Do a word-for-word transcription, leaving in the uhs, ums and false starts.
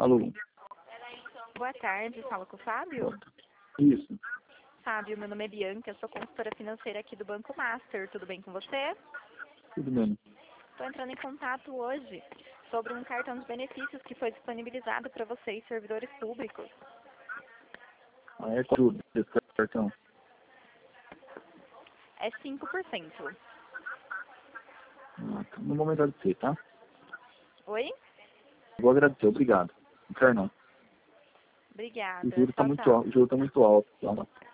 Alô? Boa tarde, fala com o Fábio? Isso. Fábio, meu nome é Bianca, eu sou consultora financeira aqui do Banco Master, tudo bem com você? Tudo bem. Estou entrando em contato hoje sobre um cartão de benefícios que foi disponibilizado para vocês, servidores públicos. Ah, é tudo desse cartão. É cinco por cento. Ah, tá. No momento agradecer, tá? Oi? Vou agradecer, obrigado. Não quero não. O Obrigada. juro tá Tchau, muito tchau. alto, o juro tá muito alto. Tá?